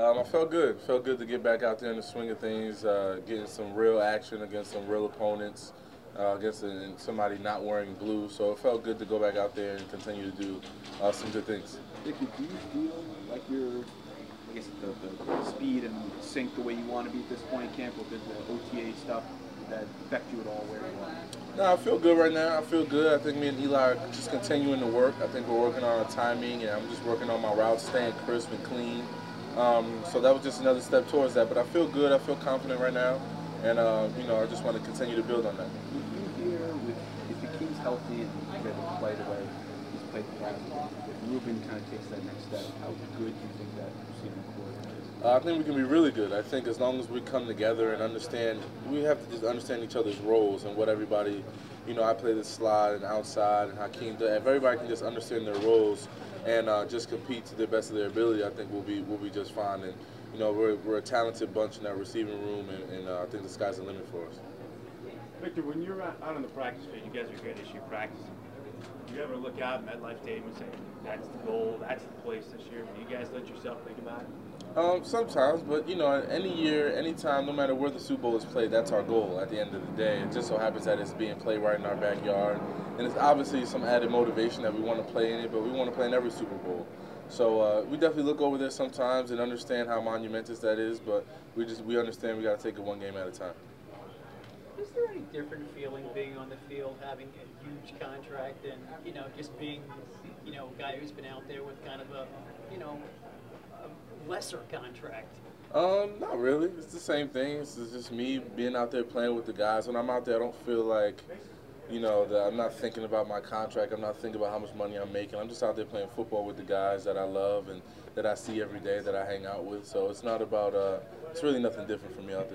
I felt good. Felt good to get back out there in the swing of things, getting some real action against some real opponents, against somebody not wearing blue. So it felt good to go back out there and continue to do some good things. Dickie, do you feel like you're, I guess, the speed and sync the way you want to be at this point in camp with the OTA stuff that affect you at all where you are? No, I feel good right now. I feel good. I think me and Eli are just continuing to work. I think we're working on our timing, and I'm just working on my routes, staying crisp and clean. So that was just another step towards that. But I feel good. I feel confident right now, and I just want to continue to build on that. You hear if the King's healthy and he's able to play the way he's played the past, if Ruben kind of takes that next step, how good do you think that receiving core is? I think we can be really good. I think as long as we come together and understand, we have to just understand each other's roles and what everybody, I play the slot and outside, and Hakeem does. If everybody can just understand their roles and just compete to the best of their ability, I think we'll be just fine. And we're a talented bunch in that receiving room, and I think the sky's the limit for us. Victor, when you're out on the practice field, you guys are good as you practice. Do you ever look out at MetLife Stadium and say, that's the goal, that's the place this year? Do you guys let yourself think about it? Sometimes, but any year, any time, no matter where the Super Bowl is played, that's our goal at the end of the day. It just so happens that it's being played right in our backyard, and it's obviously some added motivation that we want to play in it, but we want to play in every Super Bowl. So we definitely look over there sometimes and understand how monumentous that is, but we understand we got to take it one game at a time. Is there any different feeling being on the field, having a huge contract, and just being a guy who's been out there with kind of a lesser contract? Not really. It's the same thing. It's just me being out there playing with the guys. When I'm out there, I don't feel like, that I'm not thinking about my contract. I'm not thinking about how much money I'm making. I'm just out there playing football with the guys that I love and that I see every day, that I hang out with. So it's not about, it's really nothing different for me out there.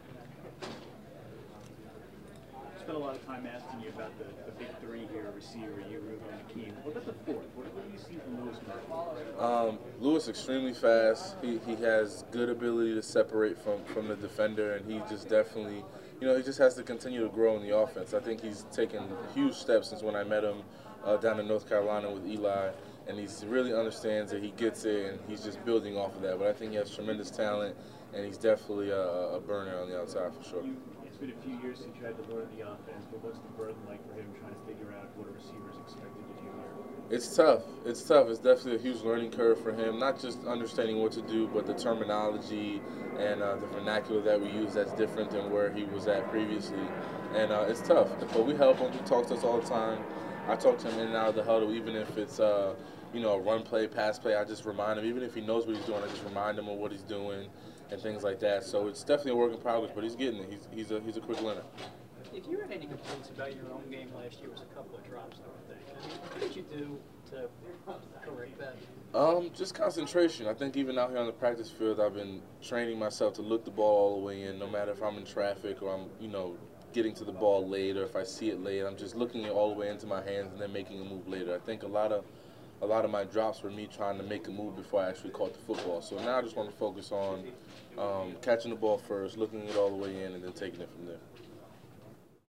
Spent a lot of time asking you about the big three here, receiver, you, Ruben, and Hakeem. What about the fourth? What do you see from Louis? Louis extremely fast. He has good ability to separate from the defender, and he just definitely, he just has to continue to grow in the offense. I think he's taken huge steps since when I met him down in North Carolina with Eli, and he really understands that he gets it, and he's just building off of that. But I think he has tremendous talent, and he's definitely a burner on the outside for sure. It's been a few years since you had to learn the offense, but what's the burden like for him trying to figure out what a receiver is expected to do here? It's tough. It's tough. It's definitely a huge learning curve for him, not just understanding what to do, but the terminology and the vernacular that we use that's different than where he was at previously. And it's tough, but we help him. He talks to us all the time. I talk to him in and out of the huddle, even if it's a run play, pass play. I just remind him, even if he knows what he's doing, I just remind him of what he's doing and things like that. So it's definitely a work in progress, but he's getting it. He's a quick learner. If you had any complaints about your own game last year, was a couple of drops, I think. What did you do to correct that? Just concentration. I think even out here on the practice field, I've been training myself to look the ball all the way in, no matter if I'm in traffic or I'm, getting to the ball late, or if I see it late. I'm just looking it all the way into my hands and then making a move later. I think a lot of my drops were me trying to make a move before I actually caught the football. So now I just want to focus on catching the ball first, looking it all the way in, and then taking it from there.